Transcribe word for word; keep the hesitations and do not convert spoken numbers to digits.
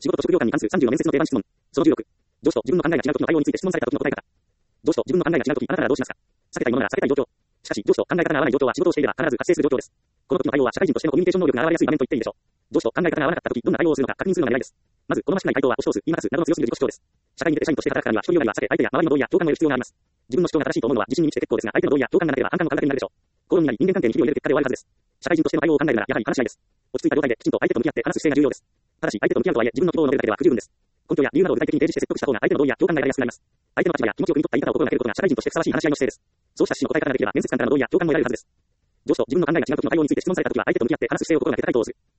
仕事と職業観に関するさんじゅうの面接の定番質問。そのじゅうろく。上司と自分の考えが違う時の対応について質問された時の答え方。上司と自分の考えが違う時、あなたならどうしますか？避けたいものなら避けたい状況。しかし、上司と考え方が合わない状況は仕事をしていれば必ず発生する状況です。この時の対応は社会人としてのコミュニケーション能力が現れやすい場面と言っていいでしょう。上司と考え方が合わなかった時、どんな対応をするのか確認するのが狙いです。まず、好ましくない回答は押し通す、言い回すなどの強すぎる自己主張です。社会に出て社員として働くからには、独りよがりは避け、相手や周りの同意や共感が得る必要があります。自分の主張が正しいと思うのは自信に満ちて結構ですが、相手の同意や共感がなければ反感の感覚になるでしょう。口論になり人間関係に火を入れる結果で終わるはずです。社会人としての対応を考えるなら、やはり話し合いです。落ち着いた状態できちんと相手と向き合って話す姿勢が重要です。ただし、相手と向き合うとはいえ、自分の希望を述べるだけでは不十分です。根拠や理由などを具体的に提示して説得した方が相手の同意や共感が得られやすくなります。相手の立場や気持ちを汲み取った言い方を心がけることが社会人としてふさわしい話し合いの姿勢です。そうした趣旨の答え方ができれば、面接官からの同意や共感も得られるはずです。上司と自分の考えが違う時の対応について質問された時は、相手と向き合って話す姿勢を心がけて回答をする。